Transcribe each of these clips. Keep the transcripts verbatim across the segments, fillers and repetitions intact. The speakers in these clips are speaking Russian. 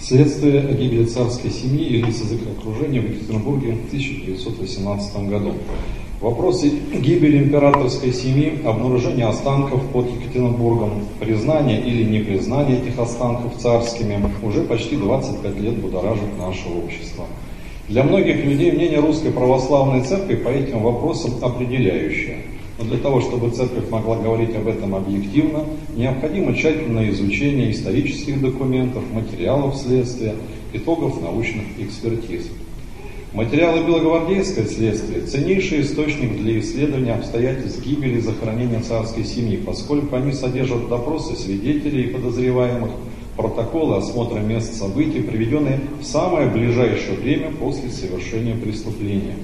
Следствие о гибели царской семьи и лиц из их окружения в Екатеринбурге в тысяча девятьсот восемнадцатом году. Вопросы гибели императорской семьи, обнаружения останков под Екатеринбургом, признание или непризнание этих останков царскими уже почти двадцать пять лет будоражит наше общество. Для многих людей мнение Русской Православной Церкви по этим вопросам определяющее. Но для того, чтобы Церковь могла говорить об этом объективно, необходимо тщательное изучение исторических документов, материалов следствия, итогов научных экспертиз. Материалы Белогвардейского следствия – ценнейший источник для исследования обстоятельств гибели и захоронения царской семьи, поскольку они содержат допросы свидетелей и подозреваемых, протоколы осмотра мест событий, приведенные в самое ближайшее время после совершения преступления.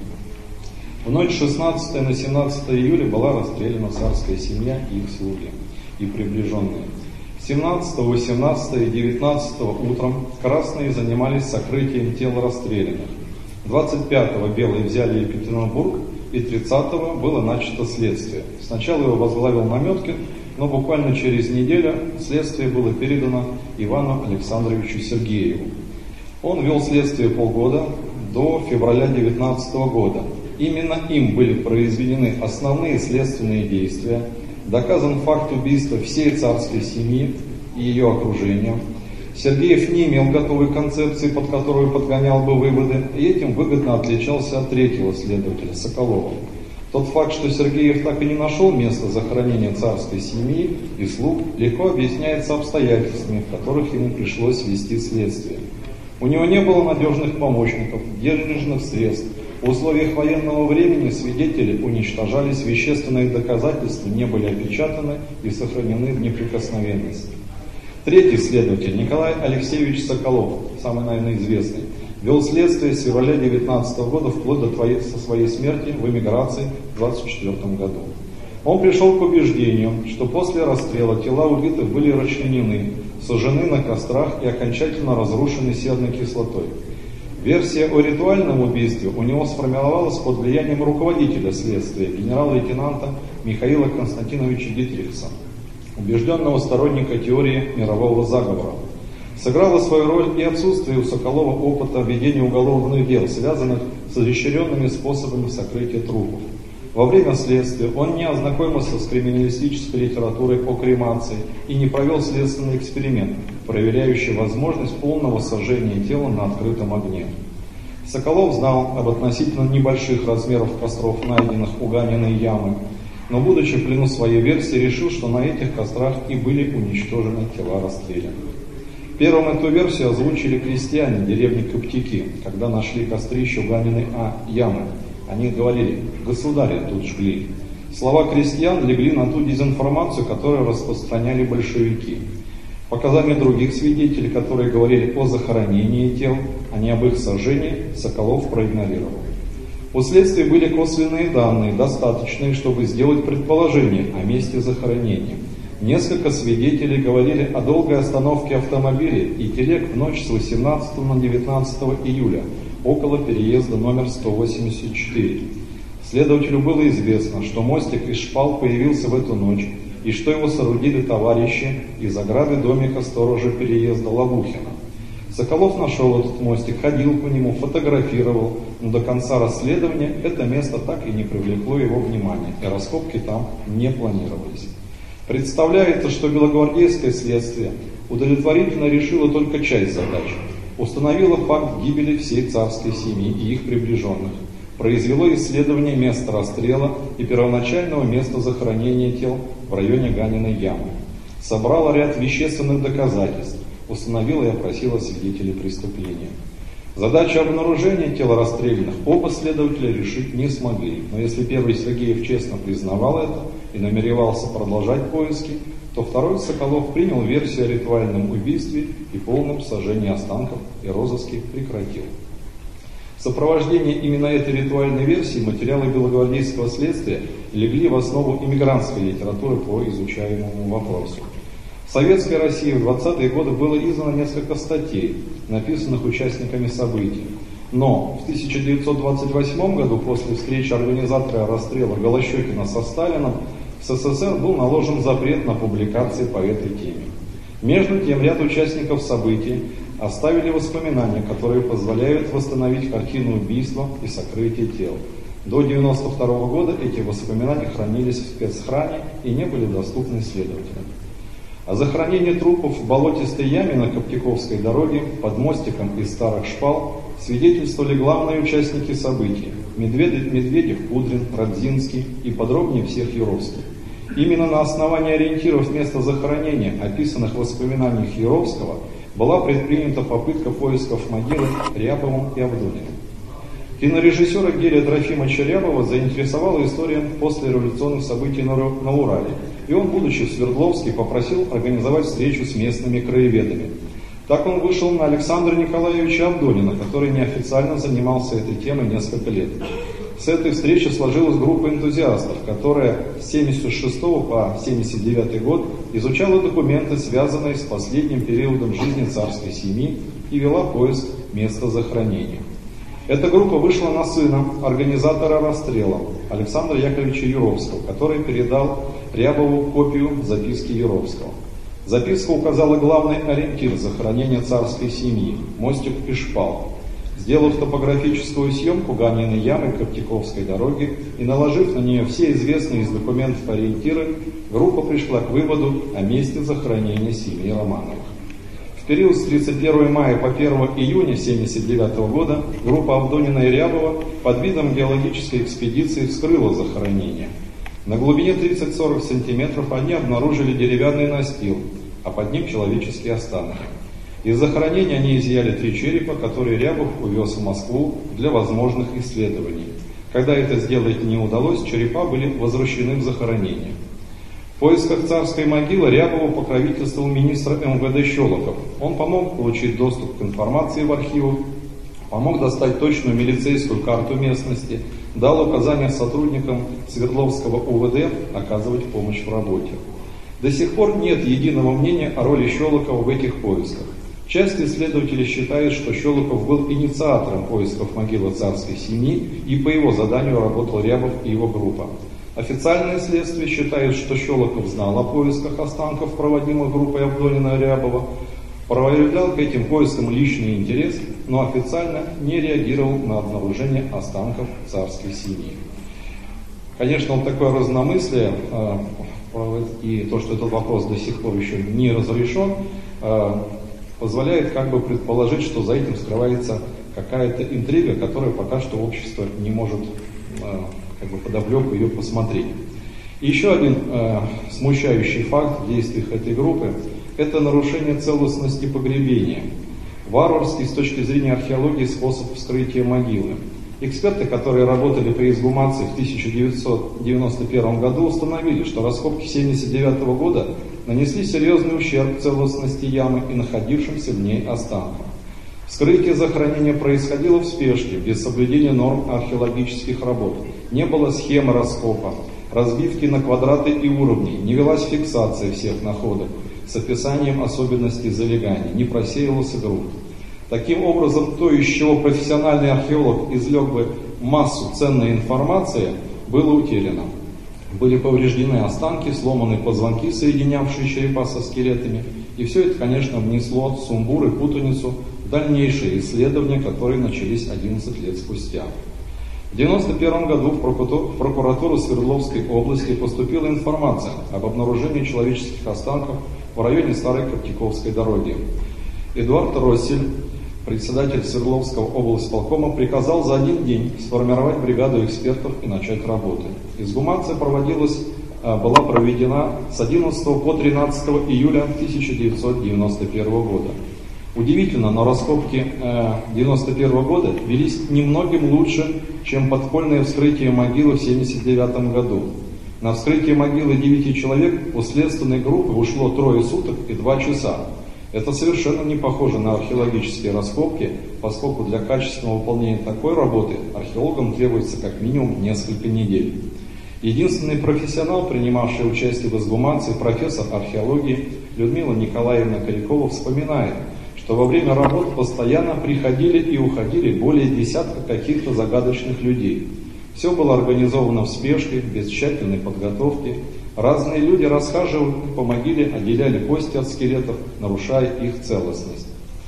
В ночь шестнадцатого на семнадцатое июля была расстреляна царская семья и их слуги и приближенные. семнадцатого, восемнадцатого и девятнадцатого утром красные занимались сокрытием тел расстрелянных. двадцать пятого белые взяли Екатеринбург, и тридцатого было начато следствие. Сначала его возглавил Наметкин, но буквально через неделю следствие было передано Ивану Александровичу Сергееву. Он вел следствие полгода до февраля девятнадцатого года. Именно им были произведены основные следственные действия, доказан факт убийства всей царской семьи и ее окружения. Сергеев не имел готовой концепции, под которую подгонял бы выводы, и этим выгодно отличался от третьего следователя Соколова. Тот факт, что Сергеев так и не нашел места захоронения царской семьи и слуг, легко объясняется обстоятельствами, в которых ему пришлось вести следствие. У него не было надежных помощников, денежных средств. В условиях военного времени свидетели уничтожались, вещественные доказательства не были опечатаны и сохранены в неприкосновенности. Третий следователь, Николай Алексеевич Соколов, самый, наверное, известный, вел следствие с февраля девятнадцатого года вплоть до твоей, со своей смерти в эмиграции в двадцать четвёртом году. Он пришел к убеждению, что после расстрела тела убитых были расчленены, сожжены на кострах и окончательно разрушены серной кислотой. Версия о ритуальном убийстве у него сформировалась под влиянием руководителя следствия, генерал-лейтенанта Михаила Константиновича Дитрихса, убежденного сторонника теории мирового заговора. Сыграло свою роль и отсутствие у Соколова опыта ведения уголовных дел, связанных с изощренными способами сокрытия трупов. Во время следствия он не ознакомился с криминалистической литературой о кремации и не провел следственный эксперимент, проверяющий возможность полного сожжения тела на открытом огне. Соколов знал об относительно небольших размерах костров, найденных у Ганиной ямы, но, будучи в плену своей версии, решил, что на этих кострах и были уничтожены тела расстрелянных. Первым эту версию озвучили крестьяне деревни Коптики, когда нашли кострище у Ганиной а, ямы. Они говорили: «Государя тут жгли». Слова крестьян легли на ту дезинформацию, которую распространяли большевики. Показания других свидетелей, которые говорили о захоронении тел, а не об их сожжении, Соколов проигнорировал. У следствия были косвенные данные, достаточные, чтобы сделать предположение о месте захоронения. Несколько свидетелей говорили о долгой остановке автомобиля и телег в ночь с восемнадцатого на девятнадцатое июля, около переезда номер сто восемьдесят четыре. Следователю было известно, что мостик из шпал появился в эту ночь, и что его соорудили товарищи из ограды домика сторожа переезда Лавухина. Соколов нашел этот мостик, ходил по нему, фотографировал, но до конца расследования это место так и не привлекло его внимания, и раскопки там не планировались. Представляется, что Белогвардейское следствие удовлетворительно решило только часть задач. Установило факт гибели всей царской семьи и их приближенных, произвело исследование места расстрела и первоначального места захоронения тел в районе Ганиной ямы, собрало ряд вещественных доказательств, установило и опросило свидетелей преступления. Задачу обнаружения тела расстрелянных оба следователя решить не смогли, но если первый Сергеев честно признавал это и намеревался продолжать поиски, то второй Соколов принял версию о ритуальном убийстве и полном сожжении останков и розыски прекратил. В сопровождении именно этой ритуальной версии материалы Белогвардейского следствия легли в основу иммигрантской литературы по изучаемому вопросу. В Советской России в двадцатые годы было издано несколько статей, написанных участниками событий. Но в тысяча девятьсот двадцать восьмом году, после встречи организатора расстрела Голощёкина со Сталином, в СССР был наложен запрет на публикации по этой теме. Между тем, ряд участников событий оставили воспоминания, которые позволяют восстановить картину убийства и сокрытия тел. До девяносто второго года эти воспоминания хранились в спецхране и не были доступны следователям. О захоронении трупов в болотистой яме на Коптяковской дороге под мостиком из старых шпал свидетельствовали главные участники событий – Медведев, Медведев, Кудрин, Радзинский и подробнее всех Юровский. Именно на основании ориентиров места захоронения, описанных в воспоминаниях Юровского, была предпринята попытка поисков могилы Рябовым и Авдониным. Кинорежиссера Герия Трофимовича Рябова заинтересовала история послереволюционных событий на Урале, и он, будучи в Свердловске, попросил организовать встречу с местными краеведами. Так он вышел на Александра Николаевича Авдонина, который неофициально занимался этой темой несколько лет. С этой встречи сложилась группа энтузиастов, которая с семьдесят шестого по семьдесят девятый год изучала документы, связанные с последним периодом жизни царской семьи, и вела поиск места захоронения. Эта группа вышла на сына организатора расстрела Александра Яковлевича Юровского, который передал Рябову копию записки Юровского. Записка указала главный ориентир захоронения царской семьи – мостик и шпал. Сделав топографическую съемку Ганиной ямы Коптяковской дороги и наложив на нее все известные из документов ориентиры, группа пришла к выводу о месте захоронения семьи Романовых. В период с тридцать первого мая по первого июня тысяча девятьсот семьдесят девятого года группа Авдонина и Рябова под видом геологической экспедиции вскрыла захоронение. На глубине тридцать-сорок сантиметров они обнаружили деревянный настил, а под ним человеческие останки. Из захоронения они изъяли три черепа, которые Рябов увез в Москву для возможных исследований. Когда это сделать не удалось, черепа были возвращены в захоронение. В поисках царской могилы Рябову покровительствовал министр эм вэ дэ Щелоков. Он помог получить доступ к информации в архивах, помог достать точную милицейскую карту местности, дал указания сотрудникам Свердловского у вэ дэ оказывать помощь в работе. До сих пор нет единого мнения о роли Щелокова в этих поисках. Часть исследователей считает, что Щелоков был инициатором поисков могилы царской семьи, и по его заданию работал Рябов и его группа. Официальное следствие считает, что Щелоков знал о поисках останков, проводимых группой Авдонина и Рябова, проявлял к этим поискам личный интерес, но официально не реагировал на обнаружение останков царской семьи. Конечно, вот такое разномыслие и то, что этот вопрос до сих пор еще не разрешен, позволяет как бы предположить, что за этим скрывается какая-то интрига, которая пока что общество не может как бы подоплеку ее посмотреть. И еще один э, смущающий факт в действиях этой группы – это нарушение целостности погребения. Варварский с точки зрения археологии способ вскрытия могилы. Эксперты, которые работали при эксгумации в тысяча девятьсот девяносто первом году, установили, что раскопки семьдесят девятого года нанесли серьезный ущерб целостности ямы и находившимся в ней останкам. Вскрытие захоронения происходило в спешке, без соблюдения норм археологических работ. Не было схемы раскопа, разбивки на квадраты и уровни, не велась фиксация всех находок с описанием особенностей залегания, не просеивался грунт. Таким образом, то, из чего профессиональный археолог извлек бы массу ценной информации, было утеряно. Были повреждены останки, сломаны позвонки, соединявшие черепа со скелетами, и все это, конечно, внесло сумбур и путаницу в дальнейшие исследования, которые начались одиннадцать лет спустя. В девяносто первом году в прокуратуру Свердловской области поступила информация об обнаружении человеческих останков в районе Старой Коптяковской дороги. Эдуард Россель, председатель Свердловского облсполкома, приказал за один день сформировать бригаду экспертов и начать работы. Эксгумация проводилась, была проведена с одиннадцатого по тринадцатое июля тысяча девятьсот девяносто первого года. Удивительно, но раскопки девяносто первого года велись немногим лучше, чем подпольное вскрытие могилы в семьдесят девятом году. На вскрытие могилы девяти человек у следственной группы ушло трое суток и два часа. Это совершенно не похоже на археологические раскопки, поскольку для качественного выполнения такой работы археологам требуется как минимум несколько недель. Единственный профессионал, принимавший участие в эксгумации, профессор археологии Людмила Николаевна Корякова, вспоминает, что во время работ постоянно приходили и уходили более десятка каких-то загадочных людей. Все было организовано в спешке, без тщательной подготовки. Разные люди расхаживали по могиле, отделяли кости от скелетов, нарушая их целостность.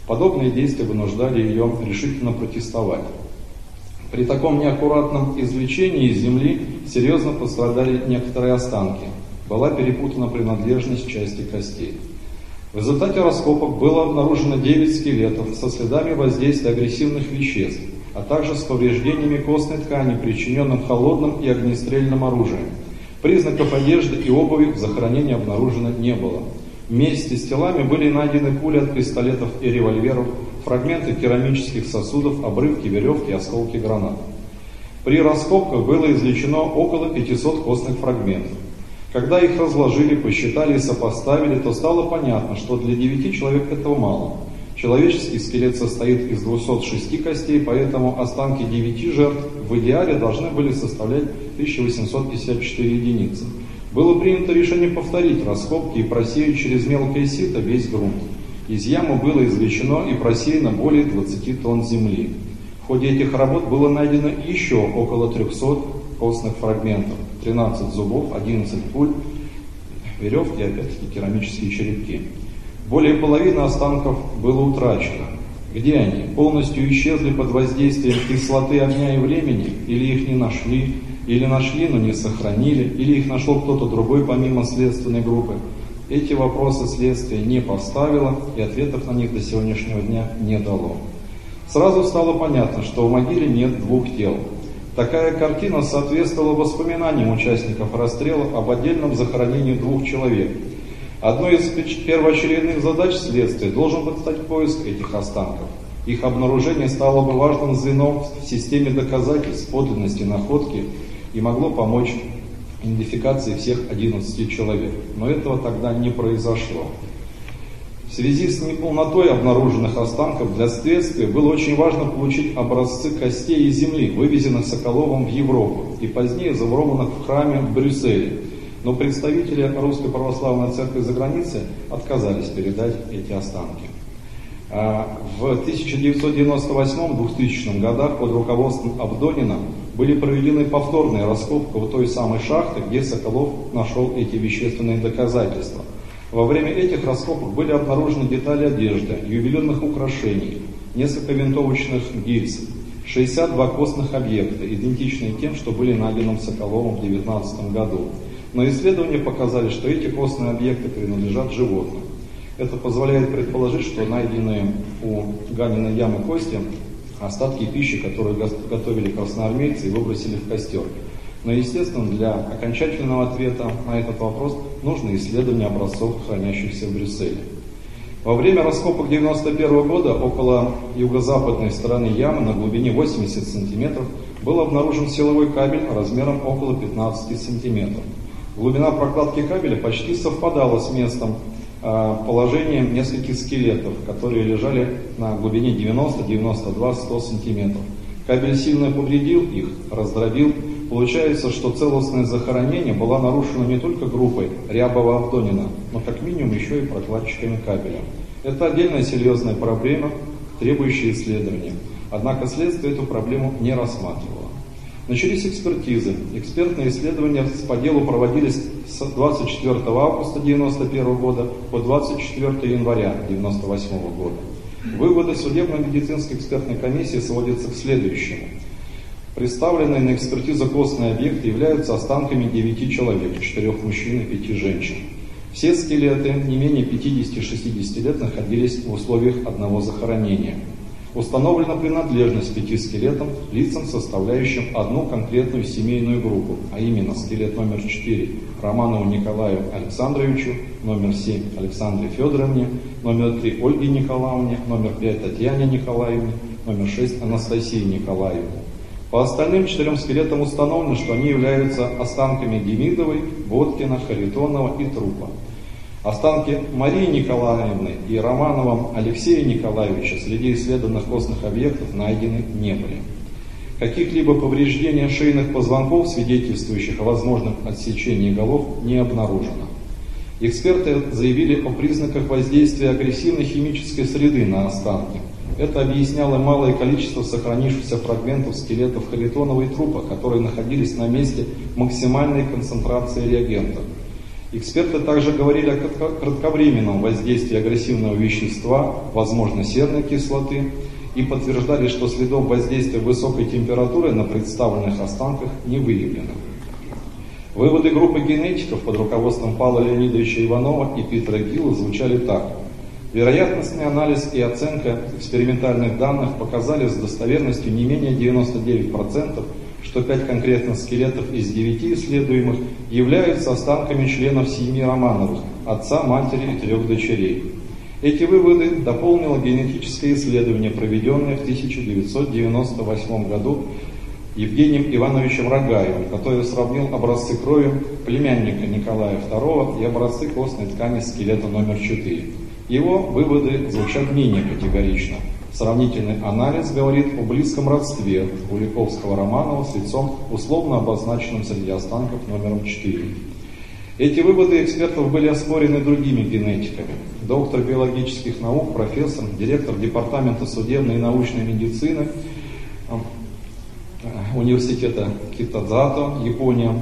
Подобные действия вынуждали ее решительно протестовать. При таком неаккуратном извлечении из земли серьезно пострадали некоторые останки. Была перепутана принадлежность части костей. В результате раскопок было обнаружено девять скелетов со следами воздействия агрессивных веществ, а также с повреждениями костной ткани, причиненным холодным и огнестрельным оружием. Признаков одежды и обуви в захоронении обнаружено не было. Вместе с телами были найдены пули от пистолетов и револьверов, фрагменты керамических сосудов, обрывки веревки и осколки гранат. При раскопках было извлечено около пятисот костных фрагментов. Когда их разложили, посчитали и сопоставили, то стало понятно, что для девяти человек этого мало. Человеческий скелет состоит из двухсот шести костей, поэтому останки девяти жертв в идеале должны были составлять тысяча восемьсот пятьдесят четыре единицы. Было принято решение повторить раскопки и просеять через мелкое сито весь грунт. Из ямы было извлечено и просеяно более двадцати тонн земли. В ходе этих работ было найдено еще около трехсот костных фрагментов, тринадцать зубов, одиннадцать пуль, веревки и опять-таки керамические черепки. Более половины останков было утрачено. Где они? Полностью исчезли под воздействием кислоты огня и времени? Или их не нашли? Или нашли, но не сохранили? Или их нашел кто-то другой помимо следственной группы? Эти вопросы следствие не поставило, и ответов на них до сегодняшнего дня не дало. Сразу стало понятно, что в могиле нет двух тел. Такая картина соответствовала воспоминаниям участников расстрела об отдельном захоронении двух человек. Одной из первоочередных задач следствия должен был стать поиск этих останков. Их обнаружение стало бы важным звеном в системе доказательств подлинности находки и могло помочь идентификации всех одиннадцати человек. Но этого тогда не произошло. В связи с неполнотой обнаруженных останков для следствия было очень важно получить образцы костей и земли, вывезенных Соколовым в Европу и позднее заворованных в храме в Брюсселе. Но представители Русской Православной Церкви за границей отказались передать эти останки. В тысяча девятьсот девяносто восьмом — двухтысячном годах под руководством Авдонина были проведены повторные раскопки в той самой шахте, где Соколов нашел эти вещественные доказательства. Во время этих раскопок были обнаружены детали одежды, ювелирных украшений, несколько винтовочных гильз, шестьдесят два костных объекта, идентичные тем, что были найдены Соколовым в девятнадцатом году. Но исследования показали, что эти костные объекты принадлежат животным. Это позволяет предположить, что найденные у Ганиной ямы кости – остатки пищи, которую готовили красноармейцы и выбросили в костер. Но, естественно, для окончательного ответа на этот вопрос нужно исследование образцов, хранящихся в Брюсселе. Во время раскопок девяносто первого года около юго-западной стороны ямы на глубине восемьдесят сантиметров был обнаружен силовой кабель размером около пятнадцати сантиметров. Глубина прокладки кабеля почти совпадала с местом э, положения нескольких скелетов, которые лежали на глубине девяноста, девяноста двух, ста сантиметров. Кабель сильно повредил их, раздробил. Получается, что целостное захоронение было нарушено не только группой Рябова-Авдонина, но как минимум еще и прокладчиками кабеля. Это отдельная серьезная проблема, требующая исследования. Однако следствие эту проблему не рассматривало. Начались экспертизы. Экспертные исследования по делу проводились с двадцать четвёртого августа девяносто первого года по двадцать четвёртого января девяносто восьмого года. Выводы судебно-медицинской экспертной комиссии сводятся к следующему. Представленные на экспертизу костные объекты являются останками девяти человек, четырех мужчин и пяти женщин. Все скелеты не менее пятидесяти-шестидесяти лет находились в условиях одного захоронения. Установлена принадлежность пяти скелетам лицам, составляющим одну конкретную семейную группу, а именно скелет номер четыре Романову Николаю Александровичу, номер семь Александре Федоровне, номер три Ольге Николаевне, номер пять Татьяне Николаевне, номер шесть Анастасии Николаевне. По остальным четырем скелетам установлено, что они являются останками Демидовой, Боткина, Харитонова и Трупа. Останки Марии Николаевны и Романова Алексея Николаевича среди исследованных костных объектов найдены не были. Каких-либо повреждений шейных позвонков, свидетельствующих о возможном отсечении голов, не обнаружено. Эксперты заявили о признаках воздействия агрессивной химической среды на останки. Это объясняло малое количество сохранившихся фрагментов скелетов Харитонова и Трупа, которые находились на месте максимальной концентрации реагентов. Эксперты также говорили о кратковременном воздействии агрессивного вещества, возможно, серной кислоты, и подтверждали, что следов воздействия высокой температуры на представленных останках не выявлено. Выводы группы генетиков под руководством Павла Леонидовича Иванова и Питера Гилла звучали так. Вероятностный анализ и оценка экспериментальных данных показали с достоверностью не менее девяноста девяти процентов, что пять конкретных скелетов из девяти исследуемых являются останками членов семьи Романовых, отца, матери и трех дочерей. Эти выводы дополнило генетическое исследование, проведенное в тысяча девятьсот девяносто восьмом году Евгением Ивановичем Рогаевым, который сравнил образцы крови племянника Николая второго и образцы костной ткани скелета номер четыре. Его выводы звучат менее категорично. Сравнительный анализ говорит о близком родстве Куликовского-Романова с лицом, условно обозначенным среди останков номером четыре. Эти выводы экспертов были оспорены другими генетиками. Доктор биологических наук, профессор, директор департамента судебной и научной медицины университета Китадзато, Япония,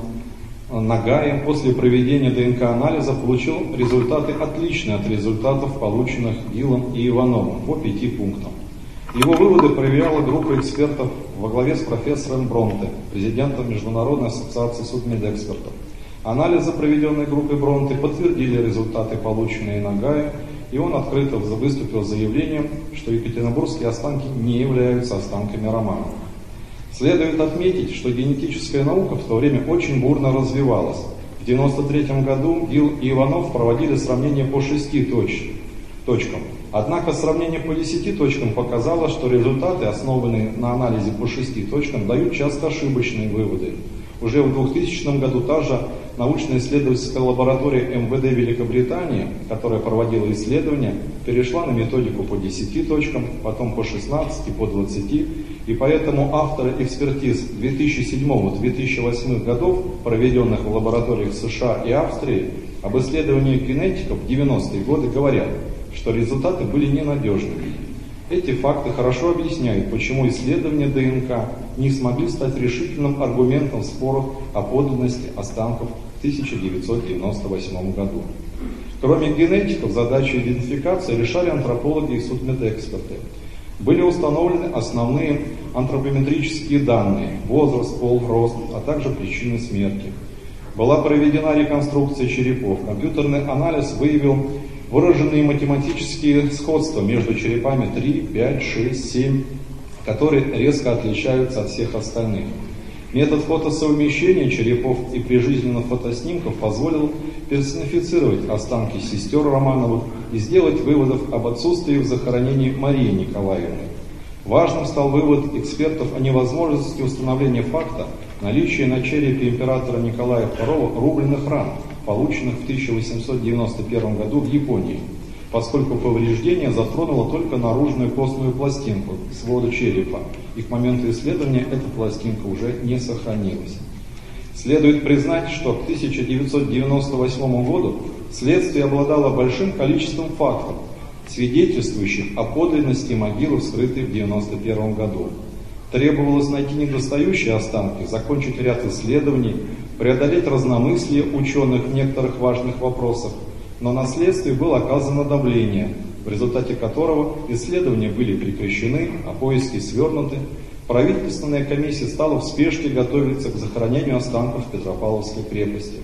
Нагаи после проведения ДНК-анализа получил результаты отличные от результатов, полученных Гиллом и Ивановым по пяти пунктам. Его выводы проверяла группа экспертов во главе с профессором Бронте, президентом Международной ассоциации судмедэкспертов. Анализы, проведенные группой Бронте, подтвердили результаты, полученные Нагаи, и он открыто выступил с заявлением, что екатеринбургские останки не являются останками Романовых. Следует отметить, что генетическая наука в то время очень бурно развивалась. В девяносто третьем году Гилл и Иванов проводили сравнение по шести точ- точкам. Однако сравнение по десяти точкам показало, что результаты, основанные на анализе по шести точкам, дают часто ошибочные выводы. Уже в двухтысячном году та же научно-исследовательская лаборатория эм вэ дэ Великобритании, которая проводила исследования, перешла на методику по десяти точкам, потом по шестнадцати, по двадцати, и поэтому авторы экспертиз две тысячи седьмого — две тысячи восьмого годов, проведенных в лабораториях США и Австрии, об исследованиях генетиков в девяностые годы говорят, что результаты были ненадежными. Эти факты хорошо объясняют, почему исследования ДНК не смогли стать решительным аргументом в спорах о подлинности останков в тысяча девятьсот девяносто восьмом году. Кроме генетиков, задачу идентификации решали антропологи и судмедэксперты. Были установлены основные антропометрические данные – возраст, пол, рост, а также причины смерти. Была проведена реконструкция черепов. Компьютерный анализ выявил выраженные математические сходства между черепами три, пять, шесть, семь, которые резко отличаются от всех остальных. Метод фотосовмещения черепов и прижизненных фотоснимков позволил персонифицировать останки сестер Романовых и сделать выводов об отсутствии в захоронении Марии Николаевны. Важным стал вывод экспертов о невозможности установления факта наличия на черепе императора Николая второго рубленых ран, полученных в тысяча восемьсот девяносто первом году в Японии, поскольку повреждение затронуло только наружную костную пластинку свода черепа, и к моменту исследования эта пластинка уже не сохранилась. Следует признать, что к тысяча девятьсот девяносто восьмому году следствие обладало большим количеством фактов, свидетельствующих о подлинности могилы, вскрытой в девяносто первом году. Требовалось найти недостающие останки, закончить ряд исследований, преодолеть разномыслие ученых в некоторых важных вопросах, но на следствие было оказано давление, в результате которого исследования были прекращены, а поиски свернуты. Правительственная комиссия стала в спешке готовиться к захоронению останков в Петропавловской крепости.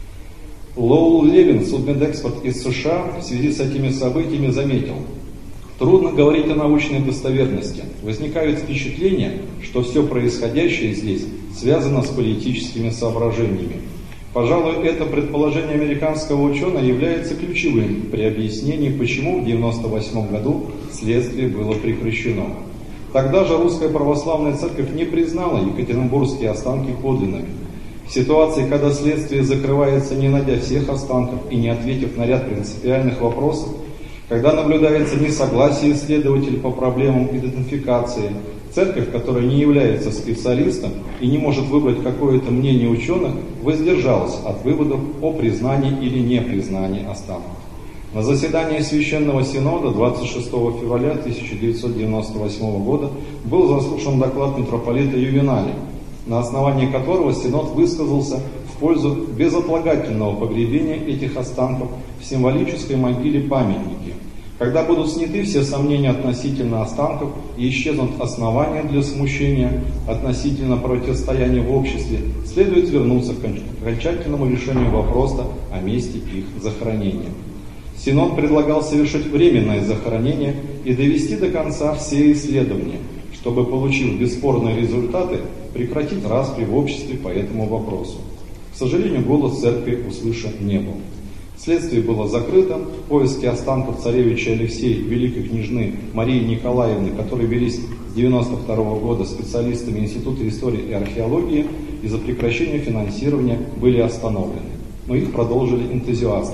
Лоул Левин, судмедэксперт из США, в связи с этими событиями заметил: трудно говорить о научной достоверности. Возникает впечатление, что все происходящее здесь связано с политическими соображениями. Пожалуй, это предположение американского ученого является ключевым при объяснении, почему в девяносто восьмом году следствие было прекращено. Тогда же Русская Православная Церковь не признала екатеринбургские останки подлинными. В ситуации, когда следствие закрывается, не найдя всех останков и не ответив на ряд принципиальных вопросов, когда наблюдается несогласие исследователей по проблемам идентификации, церковь, которая не является специалистом и не может выбрать какое-то мнение ученых, воздержалась от выводов о признании или непризнании останков. На заседании Священного Синода двадцать шестого февраля тысяча девятьсот девяносто восьмого года был заслушан доклад митрополита Ювеналия, на основании которого Синод высказался в пользу безотлагательного погребения этих останков в символической могиле-памятнике. Когда будут сняты все сомнения относительно останков и исчезнут основания для смущения относительно противостояния в обществе, следует вернуться к окончательному решению вопроса о месте их захоронения. Синод предлагал совершить временное захоронение и довести до конца все исследования, чтобы, получив бесспорные результаты, прекратить распри в обществе по этому вопросу. К сожалению, голос церкви услышан не был. Следствие было закрыто, поиски останков царевича Алексея и великой княжны Марии Николаевны, которые велись с девяносто второго года специалистами Института истории и археологии, из-за прекращения финансирования были остановлены, но их продолжили энтузиасты.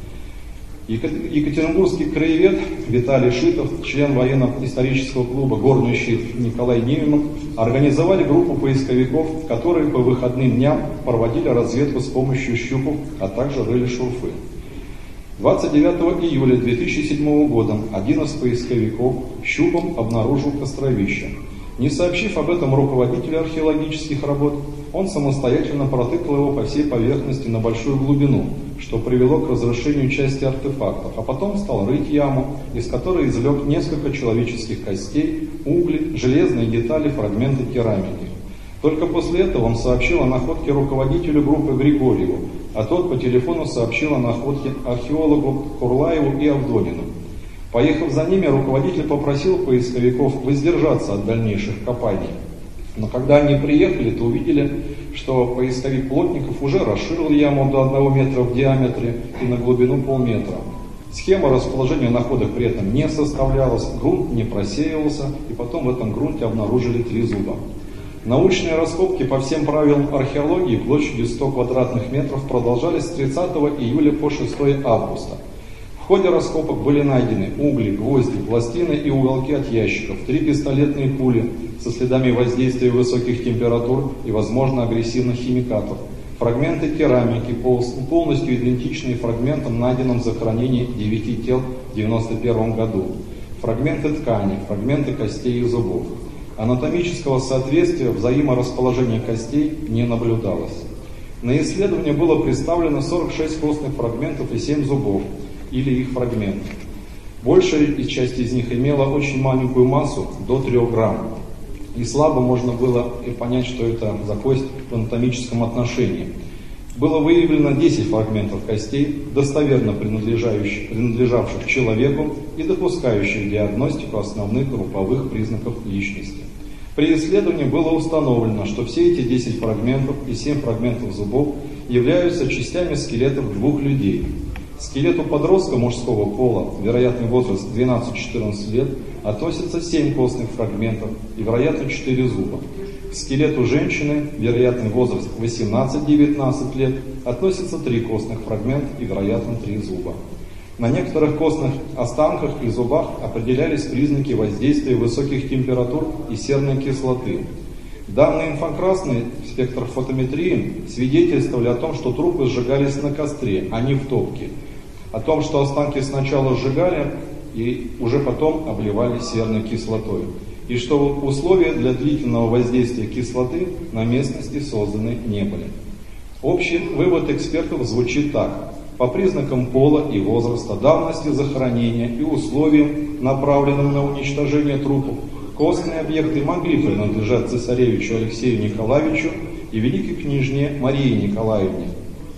Екатеринбургский краевед Виталий Шитов, член военно-исторического клуба «Горный щит» Николай Невимов организовали группу поисковиков, которые по выходным дням проводили разведку с помощью щупов, а также рыли шурфы. двадцать девятого июля две тысячи седьмого года один из поисковиков щупом обнаружил костровище. Не сообщив об этом руководителю археологических работ, он самостоятельно протыкал его по всей поверхности на большую глубину, что привело к разрушению части артефактов, а потом стал рыть яму, из которой извлек несколько человеческих костей, угли, железные детали, фрагменты керамики. Только после этого он сообщил о находке руководителю группы Григорьеву, а тот по телефону сообщил о находке археологу Курлаеву и Авдонину. Поехав за ними, руководитель попросил поисковиков воздержаться от дальнейших копаний. Но когда они приехали, то увидели, что поисковик Плотников уже расширил яму до одного метра в диаметре и на глубину полметра. Схема расположения находок при этом не составлялась, грунт не просеивался, и потом в этом грунте обнаружили три зуба. Научные раскопки по всем правилам археологии площадью сто квадратных метров продолжались с тридцатого июля по шестого августа. В ходе раскопок были найдены угли, гвозди, пластины и уголки от ящиков, три пистолетные пули со следами воздействия высоких температур и, возможно, агрессивных химикатов, фрагменты керамики, полностью идентичные фрагментам, найденным в захоронении девяти тел в девяносто первом году, фрагменты ткани, фрагменты костей и зубов. Анатомического соответствия взаиморасположения костей не наблюдалось. На исследование было представлено сорок шесть костных фрагментов и семь зубов, или их фрагментов. Большая часть из них имела очень маленькую массу, до трёх грамм. И слабо можно было понять, что это за кость в анатомическом отношении. Было выявлено десять фрагментов костей, достоверно принадлежавших, принадлежавших человеку и допускающих диагностику основных групповых признаков личности. При исследовании было установлено, что все эти десять фрагментов и семь фрагментов зубов являются частями скелетов двух людей. К скелету подростка мужского пола, вероятный возраст двенадцать-четырнадцать лет, относится семь костных фрагментов и, вероятно, четыре зуба. К скелету женщины, вероятный возраст восемнадцать-девятнадцать лет, относится три костных фрагмента и, вероятно, три зуба. На некоторых костных останках и зубах определялись признаки воздействия высоких температур и серной кислоты. Данные инфракрасный спектр фотометрии свидетельствовали о том, что трупы сжигались на костре, а не в топке. О том, что останки сначала сжигали и уже потом обливали серной кислотой. И что условия для длительного воздействия кислоты на местности созданы не были. Общий вывод экспертов звучит так. По признакам пола и возраста, давности захоронения и условиям, направленным на уничтожение трупов, костные объекты могли принадлежать цесаревичу Алексею Николаевичу и великой княжне Марии Николаевне,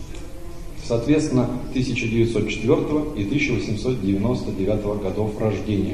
соответственно, тысяча девятьсот четвёртого и тысяча восемьсот девяносто девятого годов рождения.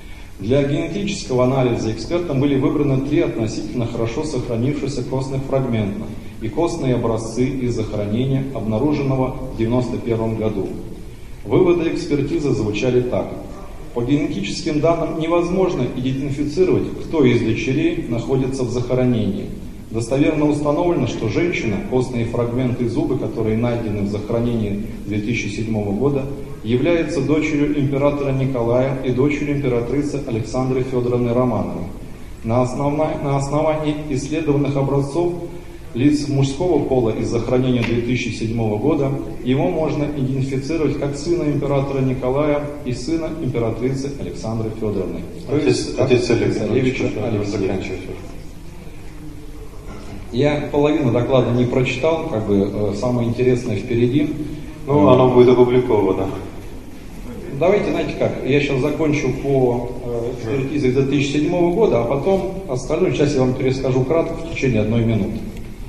Для генетического анализа экспертам были выбраны три относительно хорошо сохранившихся костных фрагмента и костные образцы из захоронения, обнаруженного в девяносто первом году. Выводы экспертизы звучали так. По генетическим данным невозможно идентифицировать, кто из дочерей находится в захоронении. Достоверно установлено, что женщина, костные фрагменты и зубы, которые найдены в захоронении две тысячи седьмого года, является дочерью императора Николая и дочерью императрицы Александры Федоровны Романовой. На основании, на основании исследованных образцов лиц мужского пола из захоронения две тысячи седьмого года его можно идентифицировать как сына императора Николая и сына императрицы Александры Федоровны. Отец, отец Александровича Алексея. Я половину доклада не прочитал, как бы самое интересное впереди. Ну, оно будет опубликовано. Давайте, знаете как, я сейчас закончу по экспертизе две тысячи седьмого года, а потом остальную часть я вам перескажу кратко в течение одной минуты.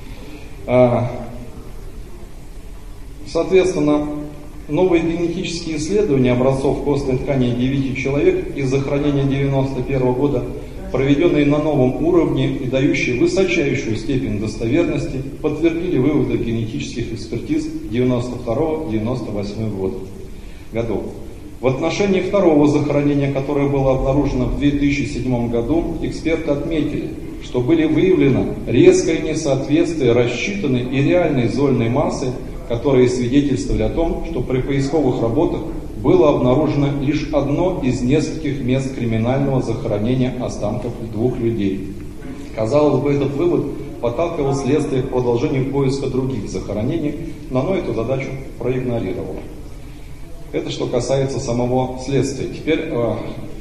Соответственно, новые генетические исследования образцов костной ткани девяти человек из захоронения девяносто первого года, проведенные на новом уровне и дающие высочайшую степень достоверности, подтвердили выводы генетических экспертиз девяносто второго — девяносто восьмого годов. В отношении второго захоронения, которое было обнаружено в две тысячи седьмом году, эксперты отметили, что были выявлено резкое несоответствие рассчитанной и реальной зольной массы, которые свидетельствовали о том, что при поисковых работах было обнаружено лишь одно из нескольких мест криминального захоронения останков двух людей. Казалось бы, этот вывод подталкивал следствие к продолжению поиска других захоронений, но оно эту задачу проигнорировало. Это что касается самого следствия. Теперь э,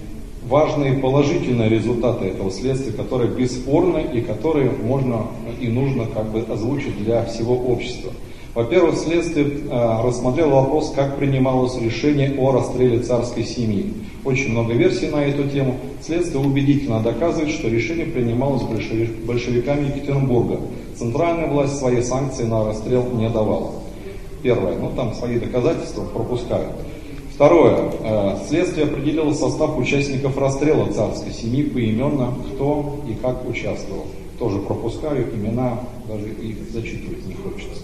важные положительные результаты этого следствия, которые бесспорны и которые можно и нужно как бы озвучить для всего общества. Во-первых, следствие э, рассмотрело вопрос, как принималось решение о расстреле царской семьи. Очень много версий на эту тему. Следствие убедительно доказывает, что решение принималось большевиками Екатеринбурга. Центральная власть свои санкции на расстрел не давала. Первое, ну там свои доказательства пропускают. Второе, э, следствие определило состав участников расстрела царской семьи поименно, кто и как участвовал. Тоже пропускаю, имена даже их зачитывать не хочется.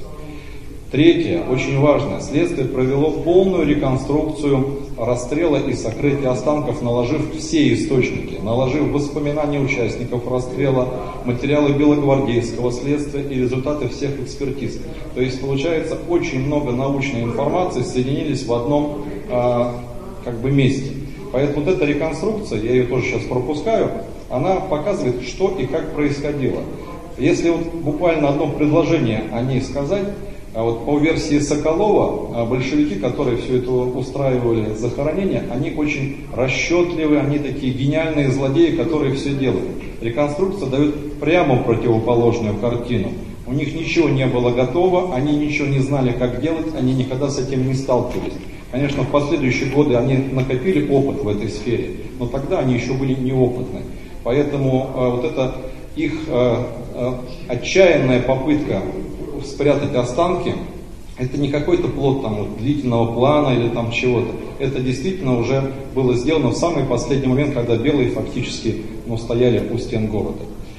Третье, очень важное, следствие провело полную реконструкцию расстрела и сокрытия останков, наложив все источники, наложив воспоминания участников расстрела, материалы белогвардейского следствия и результаты всех экспертиз. То есть получается, очень много научной информации соединились в одном э, как бы месте. Поэтому вот эта реконструкция, я ее тоже сейчас пропускаю, она показывает, что и как происходило. Если вот буквально одно предложение о ней сказать, а вот по версии Соколова, большевики, которые все это устраивали захоронение, они очень расчетливые, они такие гениальные злодеи, которые все делают. Реконструкция дает прямо противоположную картину. У них ничего не было готово, они ничего не знали, как делать, они никогда с этим не сталкивались. Конечно, в последующие годы они накопили опыт в этой сфере, но тогда они еще были неопытны. Поэтому э, вот эта их э, э, отчаянная попытка спрятать останки, это не какой-то плод там, вот, длительного плана или там чего-то. Это действительно уже было сделано в самый последний момент, когда белые фактически ну, стояли у стен города.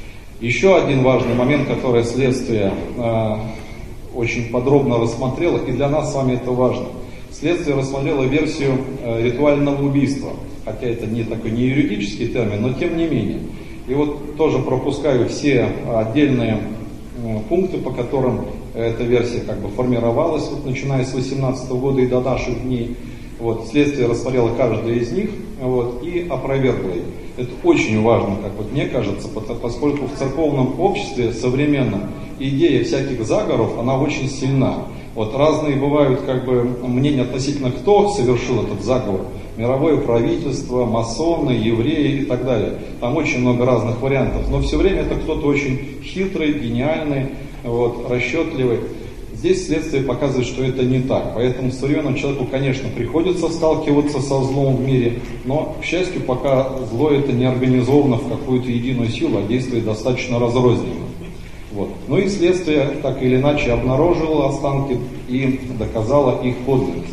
Еще один важный момент, который следствие э, очень подробно рассмотрело, и для нас с вами это важно. Следствие рассмотрело версию э, ритуального убийства, хотя это не такой не юридический термин, но тем не менее. И вот тоже пропускаю все отдельные пункты, по которым эта версия как бы формировалась, вот, начиная с восемнадцатого года и до наших дней. Вот, следствие рассмотрело каждый из них вот, и опровергло их. Это очень важно, как вот мне кажется, поскольку в церковном обществе современном идея всяких заговоров, она очень сильна. Вот разные бывают как бы мнения относительно, кто совершил этот заговор. Мировое правительство, масоны, евреи и так далее. Там очень много разных вариантов. Но все время это кто-то очень хитрый, гениальный, вот, расчетливый. Здесь следствие показывает, что это не так. Поэтому современному человеку, конечно, приходится сталкиваться со злом в мире, но, к счастью, пока зло это не организовано в какую-то единую силу, а действует достаточно разрозненно. Вот. Ну и следствие так или иначе обнаружило останки и доказало их подлинность.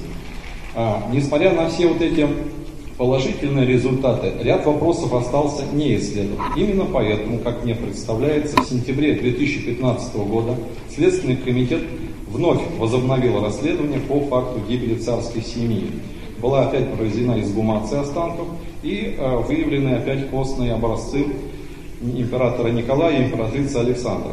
А, несмотря на все вот эти положительные результаты, ряд вопросов остался неисследован. Именно поэтому, как мне представляется, в сентябре две тысячи пятнадцатого года Следственный комитет вновь возобновил расследование по факту гибели царской семьи. Была опять проведена эксгумация останков и э, выявлены опять костные образцы императора Николая и императрицы Александры.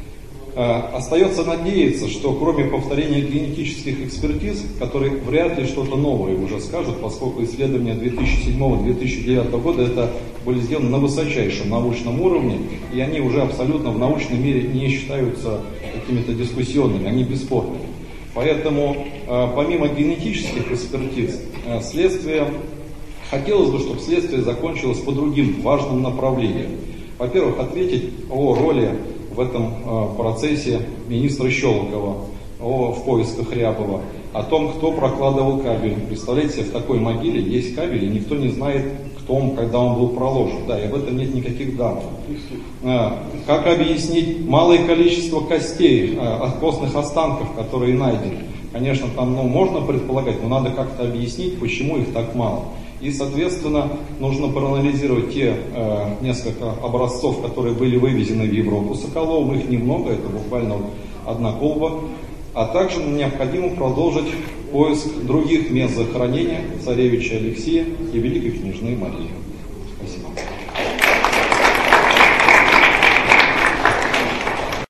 Остается надеяться, что кроме повторения генетических экспертиз, которые вряд ли что-то новое уже скажут, поскольку исследования две тысячи седьмого — две тысячи девятого года это были сделаны на высочайшем научном уровне, и они уже абсолютно в научном мире не считаются какими-то дискуссионными, они бесспорными. Поэтому помимо генетических экспертиз, следствие, хотелось бы, чтобы следствие закончилось по другим важным направлениям. Во-первых, ответить о роли в в этом процессе министра Щелокова о, в поисках Рябова, о том, кто прокладывал кабель. Представляете себе, в такой могиле есть кабель, и никто не знает, кто он, когда он был проложен. Да, и об этом нет никаких данных. Как объяснить малое количество костей, костных останков, которые найдены? Конечно, там ну, можно предполагать, но надо как-то объяснить, почему их так мало. И, соответственно, нужно проанализировать те э, несколько образцов, которые были вывезены в Европу Соколовым. Их немного, это буквально одна колба. А также необходимо продолжить поиск других мест захоронения царевича Алексея и великой княжны Марии.